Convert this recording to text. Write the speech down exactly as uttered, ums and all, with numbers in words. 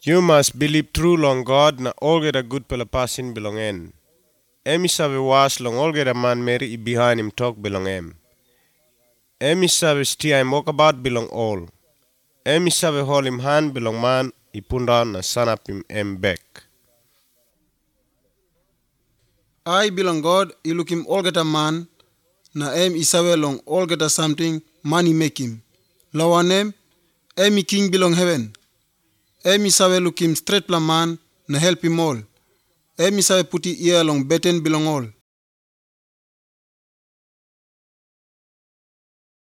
You must believe true long God na olgeda good pela pasin belong en. Emi sabe was long olgeda man meri i behind him talk belong em. Emi sabe stia im walkabout belong all. Emi sabe hold him hand belong man i punda na sanap him em back. I belong God, I look him all get a man, na em isawe long all get a something, money make him. Lawa name, em king belong heaven. Em isawe look him straight la man, na help him all. Em isawe puti ear long beten belong all.